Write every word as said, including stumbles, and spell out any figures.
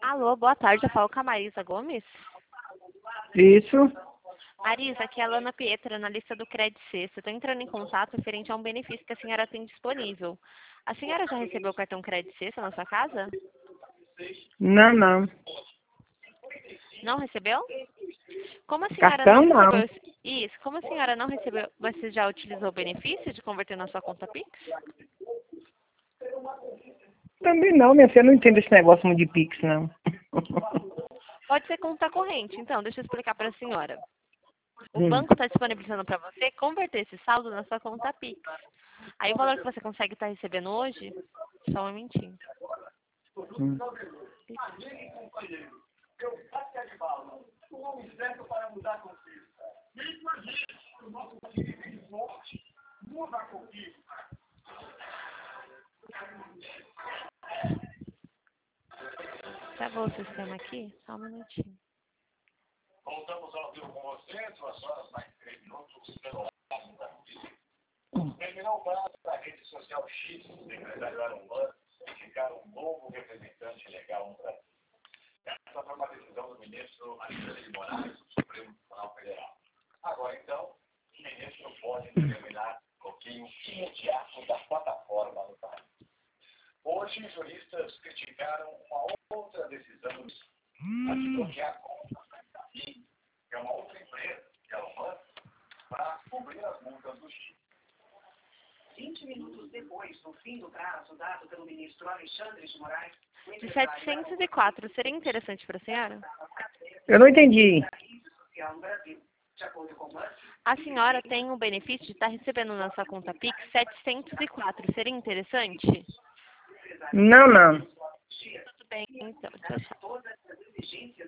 Alô, boa tarde, eu falo com a Marisa Gomes. Isso. Marisa, aqui é a Lana Pietra, na lista do Crédito Sexta. Estou entrando em contato referente a um benefício que a senhora tem disponível. A senhora já recebeu o cartão Crédito Sexta na sua casa? Não, não. Não recebeu? Como a senhora Cartão, não recebeu não. esse- isso? Como a senhora não recebeu, você já utilizou o benefício de converter na sua conta Pix? Também não, minha filha. Eu não entendo esse negócio muito de Pix, não. Pode ser conta corrente, então, deixa eu explicar para a senhora. O Hum. banco está disponibilizando para você converter esse saldo na sua conta Pix. Aí o valor que você consegue estar recebendo hoje, só um momentinho. Hum. Travou o sistema aqui? Só um minutinho. Voltamos ao vivo com você, duas horas mais três minutos pelo Terminou o prazo da rede social X, do empresário Elon Musk, indicar um novo representante legal no Brasil. Essa foi uma decisão do ministro Alexandre de Moraes, do Supremo Tribunal Federal. Agora, então, o ministro pode determinar o bloqueio imediato da plataforma no país. Hoje, juristas criticaram uma outra decisão do ministro, a de bloquear a conta que é uma outra empresa, que é a Elon Musk, para cobrir as multas do X. vinte minutos depois do fim do prazo dado pelo ministro Alexandre de Moraes, De setecentos e quatro, seria interessante para a senhora? Eu não entendi. A senhora tem o benefício de estar recebendo na sua conta Pix setecentos e quatro, seria interessante? Não, não. Tudo bem, então. Tchau, tchau.